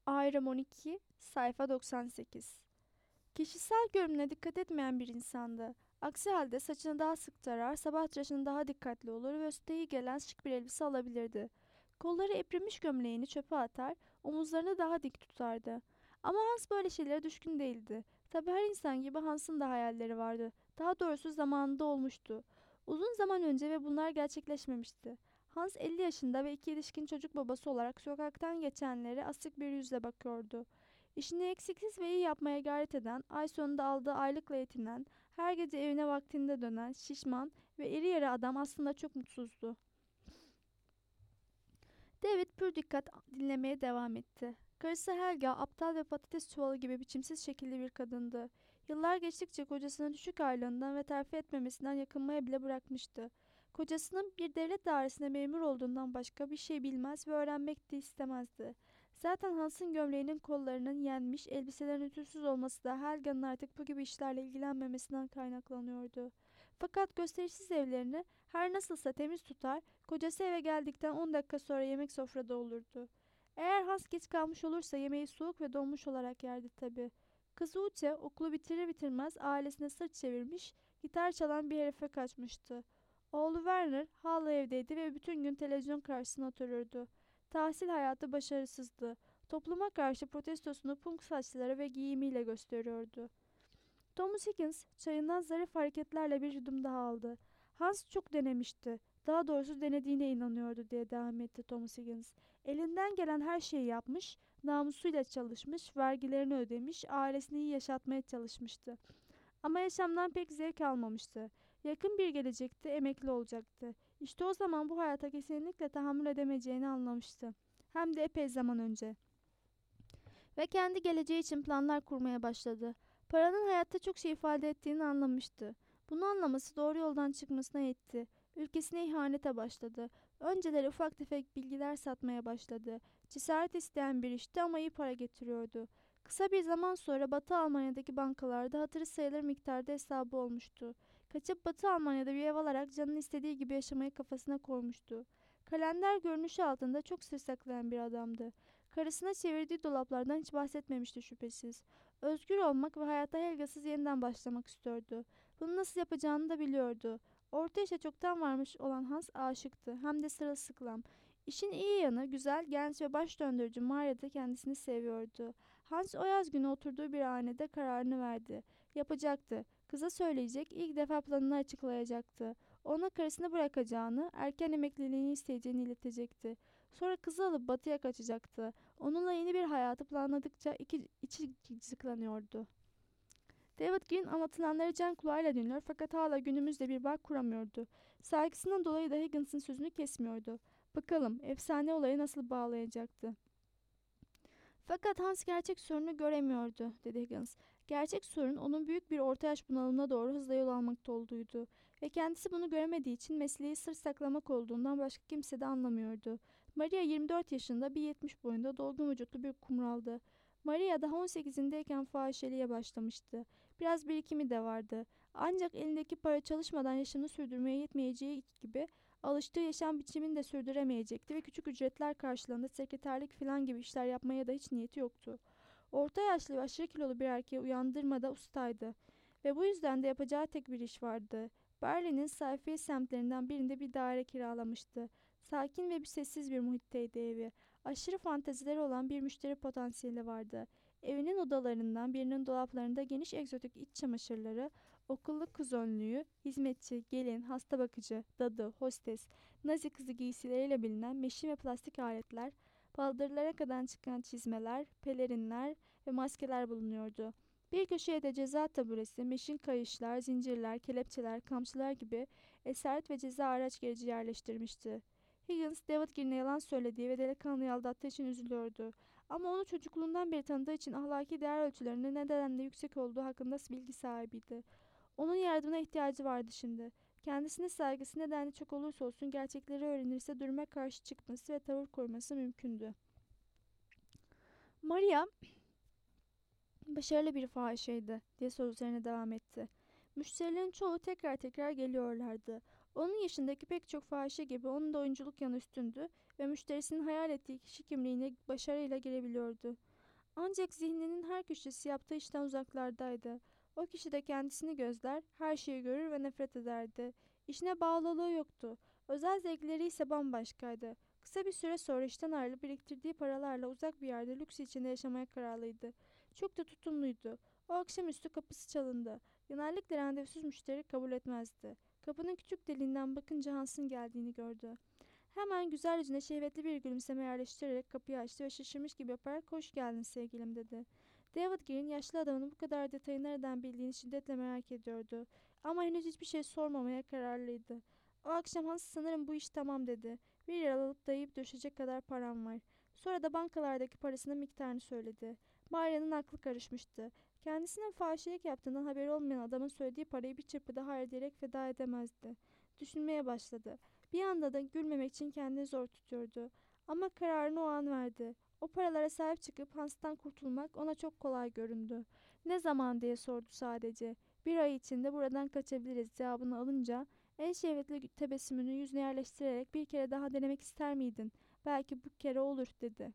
Ayrım 12, sayfa 98. Kişisel görünümüne dikkat etmeyen bir insandı. Aksi halde saçını daha sık tarar, sabah tıraşını daha dikkatli olur ve üstüne iyi gelen şık bir elbise alabilirdi. Kolları eprimiş gömleğini çöpe atar, omuzlarını daha dik tutardı. Ama Hans böyle şeylere düşkün değildi. Tabii her insan gibi Hans'ın da hayalleri vardı. Daha doğrusu zamanında olmuştu. Uzun zaman önce ve bunlar gerçekleşmemişti. Hans 50 yaşında ve iki yetişkin çocuk babası olarak sokaktan geçenlere asık bir yüzle bakıyordu. İşini eksiksiz ve iyi yapmaya gayret eden, ay sonunda aldığı aylıkla yetinen, her gece evine vaktinde dönen, şişman ve iri yarı adam aslında çok mutsuzdu. David pür dikkat dinlemeye devam etti. Karısı Helga aptal ve patates çuvalı gibi biçimsiz şekilli bir kadındı. Yıllar geçtikçe kocasının düşük aylığından ve terfi etmemesinden yakınmaya bile bırakmıştı. Kocasının bir devlet dairesinde memur olduğundan başka bir şey bilmez ve öğrenmek de istemezdi. Zaten Hans'ın gömleğinin kollarının yenmiş, elbiselerin ütüsüz olması da Helga'nın artık bu gibi işlerle ilgilenmemesinden kaynaklanıyordu. Fakat gösterişsiz evlerini her nasılsa temiz tutar, kocası eve geldikten 10 dakika sonra yemek sofrada olurdu. Eğer Hans geç kalmış olursa yemeği soğuk ve donmuş olarak yerdi tabii. Kızı Uçe okulu bitirir bitirmez ailesine sırt çevirmiş, gitar çalan bir herife kaçmıştı. Oğlu Werner hala evdeydi ve bütün gün televizyon karşısına otururdu. Tahsil hayatı başarısızdı. Topluma karşı protestosunu punk saçları ve giyimiyle gösteriyordu. Thomas Higgins çayından zarif hareketlerle bir yudum daha aldı. Hans çok denemişti. Daha doğrusu denediğine inanıyordu diye devam etti Thomas Higgins. Elinden gelen her şeyi yapmış, namusuyla çalışmış, vergilerini ödemiş, ailesini iyi yaşatmaya çalışmıştı. Ama yaşamdan pek zevk almamıştı. Yakın bir gelecekte emekli olacaktı. İşte o zaman bu hayata kesinlikle tahammül edemeyeceğini anlamıştı. Hem de epey zaman önce. Ve kendi geleceği için planlar kurmaya başladı. Paranın hayatta çok şey ifade ettiğini anlamıştı. Bunu anlaması doğru yoldan çıkmasına yetti. Ülkesine ihanete başladı. Önceleri ufak tefek bilgiler satmaya başladı. Cesaret isteyen bir işti ama iyi para getiriyordu. Kısa bir zaman sonra Batı Almanya'daki bankalarda hatırı sayılır miktarda hesabı olmuştu. Kaçıp Batı Almanya'da bir ev alarak canın istediği gibi yaşamayı kafasına koymuştu. Kalender görünüşü altında çok sır saklayan bir adamdı. Karısına çevirdiği dolaplardan hiç bahsetmemişti şüphesiz. Özgür olmak ve hayata Helga'sız yeniden başlamak istiyordu. Bunu nasıl yapacağını da biliyordu. Orta yaşa çoktan varmış olan Hans aşıktı. Hem de sırılsıklam. İşin iyi yanı güzel, genç ve baş döndürücü Maria da kendisini seviyordu. Hans o yaz günü oturduğu bir hanede kararını verdi. Yapacaktı. Kıza söyleyecek, ilk defa planını açıklayacaktı. Ona karısını bırakacağını, erken emekliliğini isteyeceğini iletecekti. Sonra kızı alıp batıya kaçacaktı. Onunla yeni bir hayatı planladıkça içi gıcıklanıyordu. David Green anlatılanları can kulağıyla dinliyor fakat hala günümüzde bir bağ kuramıyordu. Saygısından dolayı da Higgins'in sözünü kesmiyordu. Bakalım efsane olayı nasıl bağlayacaktı. Fakat Hans gerçek sorunu göremiyordu, dedi Higgins. Gerçek sorun onun büyük bir orta yaş bunalımına doğru hızla yol almakta olduğuydu. Ve kendisi bunu göremediği için mesleği sır saklamak olduğundan başka kimse de anlamıyordu. Maria 24 yaşında, 1,70 boyunda, dolgun vücutlu bir kumraldı. Maria daha 18'indeyken fahişeliğe başlamıştı. Biraz birikimi de vardı. Ancak elindeki para çalışmadan yaşamını sürdürmeye yetmeyeceği gibi alıştığı yaşam biçimini de sürdüremeyecekti ve küçük ücretler karşılığında sekreterlik falan gibi işler yapmaya da hiç niyeti yoktu. Orta yaşlı ve aşırı kilolu bir erkeği uyandırmada ustaydı ve bu yüzden de yapacağı tek bir iş vardı. Berlin'in sayfiye semtlerinden birinde bir daire kiralamıştı. Sakin ve sessiz bir muhitteydi evi. Aşırı fantezileri olan bir müşteri potansiyeli vardı. Evinin odalarından birinin dolaplarında geniş egzotik iç çamaşırları, okullu kız önlüğü, hizmetçi, gelin, hasta bakıcı, dadı, hostes, nazi kızı giysileriyle bilinen meşin ve plastik aletler, baldırlara kadar çıkan çizmeler, pelerinler ve maskeler bulunuyordu. Bir köşeye de ceza taburesi, meşin kayışlar, zincirler, kelepçeler, kamçılar gibi esaret ve ceza araç gereci yerleştirmişti. Higgins, David Green'e yalan söylediği ve delikanlıyı aldattığı için üzülüyordu. Ama onu çocukluğundan beri tanıdığı için ahlaki değer ölçülerinin nedenle yüksek olduğu hakkında bilgi sahibiydi. Onun yardımına ihtiyacı vardı şimdi. Kendisine saygısı nedenli çok olursa olsun gerçekleri öğrenirse duruma karşı çıkması ve tavır koyması mümkündü. Maria başarılı bir fahişeydi diye sözlerine devam etti. Müşterilerin çoğu tekrar tekrar geliyorlardı. Onun yaşındaki pek çok fahişe gibi onun da oyunculuk yanı üstündü ve müşterisinin hayal ettiği kişi kimliğine başarıyla girebiliyordu. Ancak zihninin her köşesi yaptığı işten uzaklardaydı. O kişi de kendisini gözler, her şeyi görür ve nefret ederdi. İşine bağlılığı yoktu. Özel zevkleri ise bambaşkaydı. Kısa bir süre sonra işten ayrılıp biriktirdiği paralarla uzak bir yerde lüks içinde yaşamaya kararlıydı. Çok da tutumluydu. O akşamüstü kapısı çalındı. Genellikle randevusuz müşteri kabul etmezdi. Kapının küçük deliğinden bakınca Hans'ın geldiğini gördü. Hemen güzel yüzüne şehvetli bir gülümseme yerleştirerek kapıyı açtı ve şaşırmış gibi yaparak "Hoş geldin sevgilim," dedi. David Green yaşlı adamın bu kadar detayı nereden bildiğini şiddetle merak ediyordu. Ama henüz hiçbir şey sormamaya kararlıydı. O akşam Hans "Sanırım bu iş tamam," dedi. "Bir yer alıp dayayıp döşecek kadar param var." Sonra da bankalardaki parasının miktarını söyledi. Maria'nın aklı karışmıştı. Kendisinin fahişelik yaptığından haberi olmayan adamın söylediği parayı bir çırpıda hayır diyerek feda edemezdi. Düşünmeye başladı. Bir anda da gülmemek için kendini zor tutuyordu. Ama kararını o an verdi. O paralara sahip çıkıp Hans'tan kurtulmak ona çok kolay göründü. "Ne zaman?" diye sordu sadece. "Bir ay içinde buradan kaçabiliriz," cevabını alınca en şehvetli tebessümünü yüzüne yerleştirerek "Bir kere daha denemek ister miydin? Belki bu kere olur," dedi.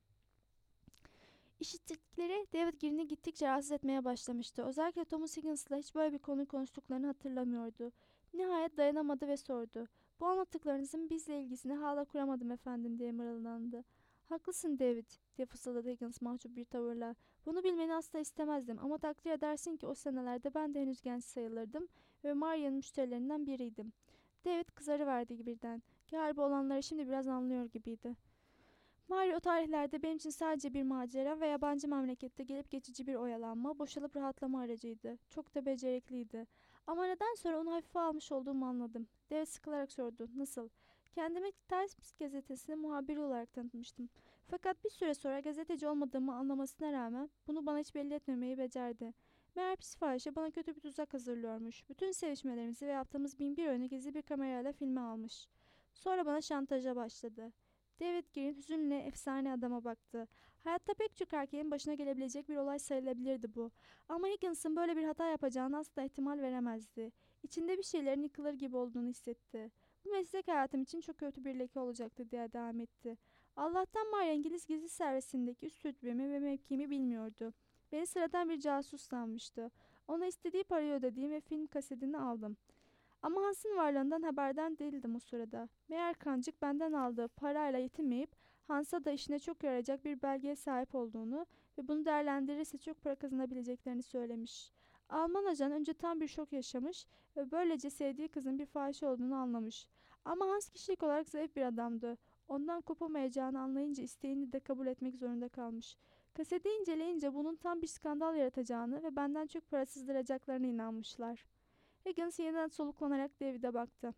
İşittikleri David Green'i gittikçe rahatsız etmeye başlamıştı. Özellikle Thomas Higgins'la hiç böyle bir konu konuştuklarını hatırlamıyordu. Nihayet dayanamadı ve sordu. "Bu anlattıklarınızın bizle ilgisini hala kuramadım efendim," diye mırıldandı. "Haklısın David," diye fısıldadı Higgins mahcup bir tavırla. "Bunu bilmeni asla istemezdim ama takdir edersin ki o senelerde ben de henüz genç sayılırdım ve Maria'nın müşterilerinden biriydim." David kızarıverdi birden. Galiba olanları şimdi biraz anlıyor gibiydi. Mario o tarihlerde benim için sadece bir macera ve yabancı memlekette gelip geçici bir oyalanma, boşalıp rahatlama aracıydı. Çok da becerikliydi. Ama neden sonra onu hafife almış olduğumu anladım. David sıkılarak sordu. "Nasıl?" "Kendimi Times gazetesine muhabiri olarak tanıtmıştım. Fakat bir süre sonra gazeteci olmadığımı anlamasına rağmen bunu bana hiç belli etmemeyi becerdi. Meğer pis fahişe bana kötü bir tuzak hazırlıyormuş. Bütün sevişmelerimizi ve yaptığımız bin bir oyunu gizli bir kamerayla filme almış. Sonra bana şantaja başladı." David Green hüzünle efsane adama baktı. Hayatta pek çok erkeğin başına gelebilecek bir olay sayılabilirdi bu. Ama Higgins'ın böyle bir hata yapacağını asla ihtimal veremezdi. İçinde bir şeylerin yıkılır gibi olduğunu hissetti. "Bu meslek hayatım için çok kötü bir leke olacaktı," diye devam etti. "Allah'tan Maria İngiliz gizli servisindeki üst rütbemi ve mevkimi bilmiyordu. Beni sıradan bir casus sanmıştı. Ona istediği parayı ödediğim ve film kasetini aldım. Ama Hans'ın varlığından haberdar değildim o sırada. Meğer kancık benden aldığı parayla yetinmeyip Hans'a da işine çok yarayacak bir belgeye sahip olduğunu ve bunu değerlendirirse çok para kazanabileceklerini söylemiş. Alman ajan önce tam bir şok yaşamış ve böylece sevdiği kızın bir fahişe olduğunu anlamış. Ama Hans kişilik olarak zayıf bir adamdı. Ondan kopamayacağını anlayınca isteğini de kabul etmek zorunda kalmış. Kaseti inceleyince bunun tam bir skandal yaratacağını ve benden çok para sızdıracaklarına inanmışlar. Higgins yeniden soluklanarak David'e baktı.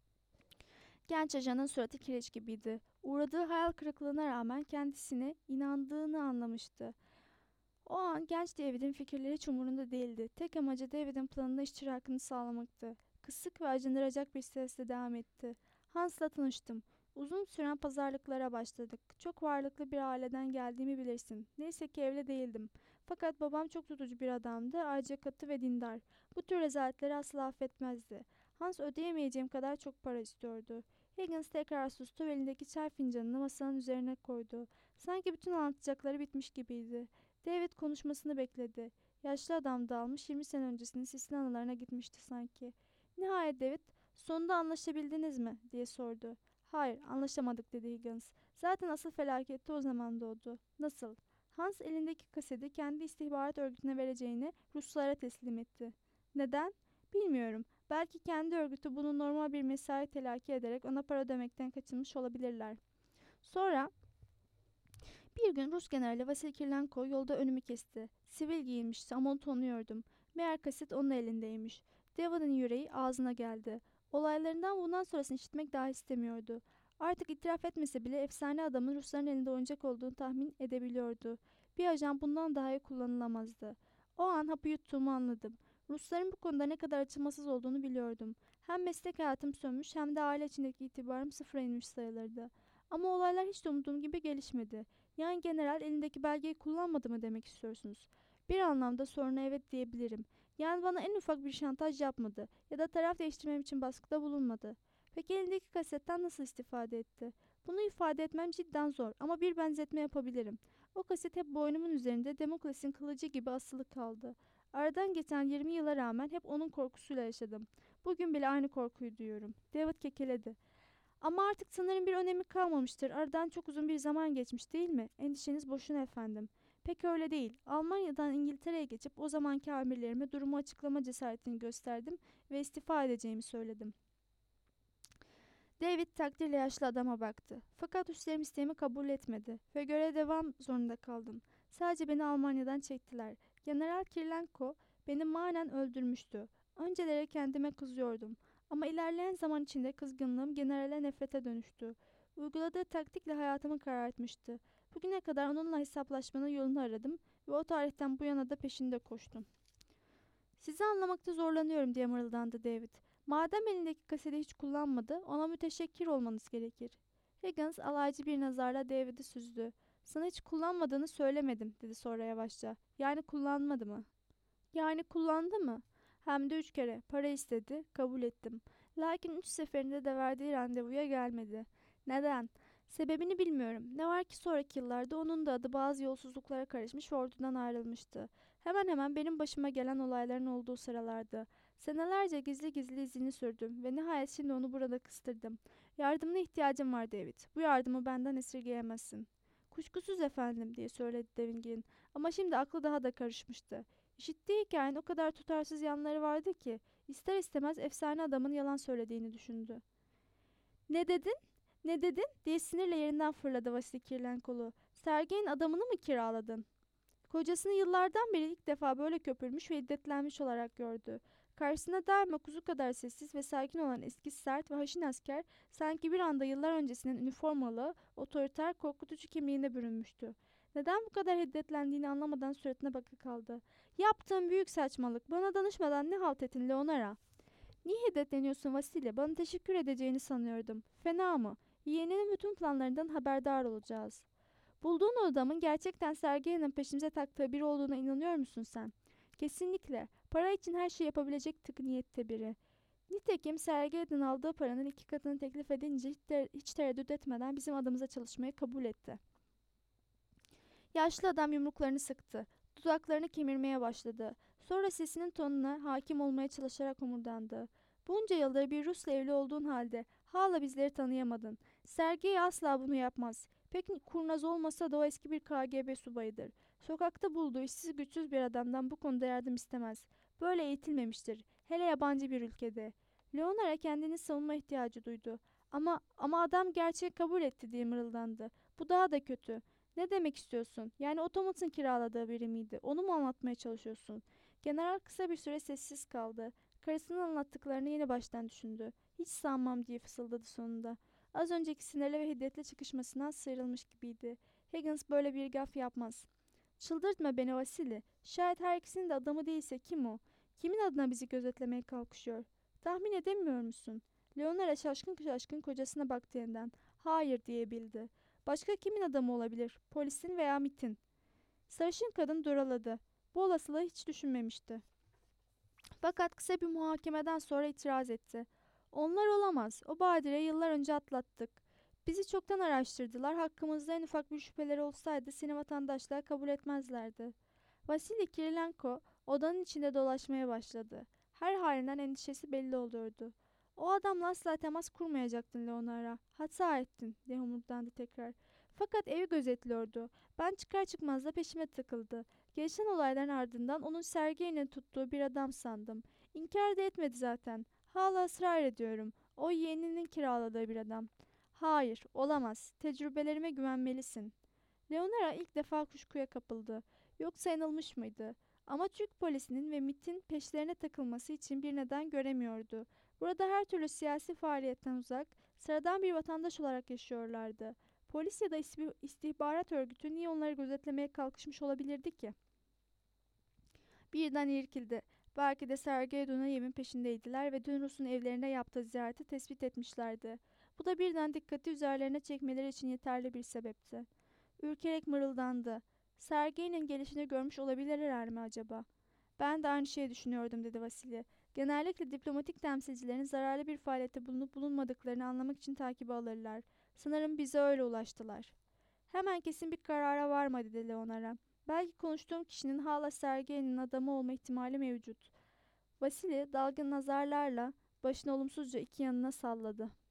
Genç ajanın suratı kireç gibiydi. Uğradığı hayal kırıklığına rağmen kendisine inandığını anlamıştı. O an genç David'in fikirleri hiç umurunda değildi. Tek amacı David'in planına iştirakını sağlamaktı. Kısık ve acındıracak bir sesle devam etti. "Hans'la tanıştım. Uzun süren pazarlıklara başladık. Çok varlıklı bir aileden geldiğimi bilirsin. Neyse ki evli değildim. Fakat babam çok tutucu bir adamdı. Ayrıca katı ve dindar. Bu tür rezaletleri asla affetmezdi. Hans ödeyemeyeceğim kadar çok para istiyordu." Higgins tekrar sustu ve elindeki çay fincanını masanın üzerine koydu. Sanki bütün anlatacakları bitmiş gibiydi. David konuşmasını bekledi. Yaşlı adam dağılmış 20 sene öncesinin sisli anılarına gitmişti sanki. Nihayet David, "Sonunda anlaşabildiniz mi?" diye sordu. "Hayır, anlaşamadık," dedi Higgins. "Zaten asıl felaket de o zaman doğdu." "Nasıl?" Hans elindeki kaseti kendi istihbarat örgütüne vereceğini Ruslara teslim etti. "Neden?" "Bilmiyorum. Belki kendi örgütü bunu normal bir mesai telakki ederek ona para ödemekten kaçınmış olabilirler." Sonra bir gün Rus generali Vasil Kirlenko yolda önümü kesti. Sivil giyinmişti ama onu tanıyordum. Meğer kaset onun elindeymiş. David'in yüreği ağzına geldi. Olaylarından bundan sonrasını işitmek daha istemiyordu. Artık itiraf etmese bile efsane adamın Rusların elinde oyuncak olduğunu tahmin edebiliyordu. Bir ajan bundan daha iyi kullanılamazdı. O an hapı yuttuğumu anladım. Rusların bu konuda ne kadar acımasız olduğunu biliyordum. Hem meslek hayatım sönmüş hem de aile içindeki itibarım sıfıra inmiş sayılırdı. Ama olaylar hiç de umduğum gibi gelişmedi. Yani general elindeki belgeyi kullanmadı mı demek istiyorsunuz? Bir anlamda soruna evet diyebilirim. Yani bana en ufak bir şantaj yapmadı ya da taraf değiştirmem için baskıda bulunmadı. Peki elindeki kasetten nasıl istifade etti? Bunu ifade etmem cidden zor ama bir benzetme yapabilirim. O kaset hep boynumun üzerinde Demokles'in kılıcı gibi asılı kaldı. Aradan geçen 20 yıla rağmen hep onun korkusuyla yaşadım. Bugün bile aynı korkuyu duyuyorum. David kekeledi. Ama artık sanırım bir önemi kalmamıştır. Aradan çok uzun bir zaman geçmiş değil mi? Endişeniz boşuna efendim. Pek öyle değil. Almanya'dan İngiltere'ye geçip o zamanki amirlerime durumu açıklama cesaretini gösterdim ve istifa edeceğimi söyledim. David takdirle yaşlı adama baktı. Fakat üstlerim isteğimi kabul etmedi ve göreve devam zorunda kaldım. Sadece beni Almanya'dan çektiler. General Kirilenko beni manen öldürmüştü. Önceleri kendime kızıyordum. Ama ilerleyen zaman içinde kızgınlığım generale nefrete dönüştü. Uyguladığı taktikle hayatımı karartmıştı. Bugüne kadar onunla hesaplaşmanın yolunu aradım ve o tarihten bu yana da peşinde koştum. Sizi anlamakta zorlanıyorum diye mırıldandı David. Madem elindeki kaseti hiç kullanmadı, ona müteşekkir olmanız gerekir. Higgins alaycı bir nazarla David'i süzdü. Sana hiç kullanmadığını söylemedim, dedi sonra yavaşça. Yani kullanmadı mı? Yani kullandı mı? Hem de 3 kere. Para istedi, kabul ettim. Lakin 3 seferinde de verdiği randevuya gelmedi. Neden? Sebebini bilmiyorum. Ne var ki sonraki yıllarda onun da adı bazı yolsuzluklara karışmış ve ordudan ayrılmıştı. Hemen hemen benim başıma gelen olayların olduğu sıralardı. Senelerce gizli gizli izini sürdüm ve nihayet şimdi onu burada kıstırdım. Yardımına ihtiyacım var David. Bu yardımı benden esirgeyemezsin. Kuşkusuz efendim diye söyledi Devingin. Ama şimdi aklı daha da karışmıştı. İşittiği hikayenin o kadar tutarsız yanları vardı ki ister istemez efsane adamın yalan söylediğini düşündü. Ne dedin? Ne dedin? Diye sinirle yerinden fırladı Vasili Kirlenkolu. Sergey'in adamını mı kiraladın? Kocasını yıllardan beri ilk defa böyle köpürmüş ve hiddetlenmiş olarak gördü. Karşısında daima kuzu kadar sessiz ve sakin olan eski sert ve haşin asker sanki bir anda yıllar öncesinin üniformalı, otoriter, korkutucu kimliğine bürünmüştü. Neden bu kadar hiddetlendiğini anlamadan suratına bakı kaldı. Yaptığın büyük saçmalık. Bana danışmadan ne halt ettin Leonora? Niye hiddetleniyorsun Vasile? Bana teşekkür edeceğini sanıyordum. Fena mı? Yeğeninin bütün planlarından haberdar olacağız. Bulduğun o adamın gerçekten Sergey'in peşimize taktığı biri olduğuna inanıyor musun sen? Kesinlikle. Para için her şeyi yapabilecek tık niyette biri. Nitekim Sergey'den aldığı paranın 2 katını teklif edince hiç tereddüt etmeden bizim adımıza çalışmayı kabul etti. Yaşlı adam yumruklarını sıktı. Dudaklarını kemirmeye başladı. Sonra sesinin tonuna hakim olmaya çalışarak homurdandı. Bunca yıldır bir Rus'la evli olduğun halde hala bizleri tanıyamadın. Sergey asla bunu yapmaz. Pek kurnaz olmasa da o eski bir KGB subayıdır. Sokakta bulduğu işsiz güçsüz bir adamdan bu konuda yardım istemez. Böyle eğitilmemiştir. Hele yabancı bir ülkede. Leonora kendini savunma ihtiyacı duydu. Ama adam gerçeği kabul etti diye mırıldandı. Bu daha da kötü. Ne demek istiyorsun? Yani otomatın kiraladığı biri miydi? Onu mu anlatmaya çalışıyorsun? General kısa bir süre sessiz kaldı. Karısının anlattıklarını yeni baştan düşündü. Hiç sanmam diye fısıldadı sonunda. Az önceki sinirli ve hiddetli çıkışmasından sıyrılmış gibiydi. Higgins böyle bir gaf yapmaz. Çıldırtma beni Vasili. Şayet her ikisinin de adamı değilse kim o? Kimin adına bizi gözetlemeye kalkışıyor? Tahmin edemiyor musun? Leonora şaşkın şaşkın kocasına baktı yeniden. Hayır diyebildi. Başka kimin adamı olabilir? Polisin veya MIT'in. Sarışın kadın duraladı. Bu olasılığı hiç düşünmemişti. Fakat kısa bir muhakemeden sonra itiraz etti. Onlar olamaz. O badireyi yıllar önce atlattık. Bizi çoktan araştırdılar. Hakkımızda en ufak bir şüpheleri olsaydı seni vatandaşlığa kabul etmezlerdi. Vasili Kirilenko odanın içinde dolaşmaya başladı. Her halinden endişesi belli oluyordu. O adamla asla temas kurmayacaktın Leonora. Hata ettin diye homurdandı tekrar. Fakat evi gözetliyordu. Ben çıkar çıkmaz da peşime takıldı. Gelişen olayların ardından onun Sergey'le tuttuğu bir adam sandım. İnkar da etmedi zaten. Hala ısrar ediyorum. O yeğeninin kiraladığı bir adam. Hayır, olamaz. Tecrübelerime güvenmelisin. Leonora ilk defa kuşkuya kapıldı. Yoksa yanılmış mıydı? Ama Türk polisinin ve MIT'in peşlerine takılması için bir neden göremiyordu. Burada her türlü siyasi faaliyetten uzak, sıradan bir vatandaş olarak yaşıyorlardı. Polis ya da istihbarat örgütü niye onları gözetlemeye kalkışmış olabilirdi ki? Birden irkildi. Belki de Sergey Dunayev'in peşindeydiler ve dün Rus'un evlerine yaptığı ziyareti tespit etmişlerdi. Bu da birden dikkati üzerlerine çekmeleri için yeterli bir sebepti. Ürkerek mırıldandı. Sergey'nin gelişini görmüş olabilirler mi acaba? Ben de aynı şeyi düşünüyordum dedi Vasili. Genellikle diplomatik temsilcilerin zararlı bir faaliyette bulunup bulunmadıklarını anlamak için takibe alırlar. Sanırım bize öyle ulaştılar. Hemen kesin bir karara varma dedi Leonara. Belki konuştuğum kişinin hala Sergey'in adamı olma ihtimali mevcut. Vasili dalgın nazarlarla başını olumsuzca iki yanına salladı.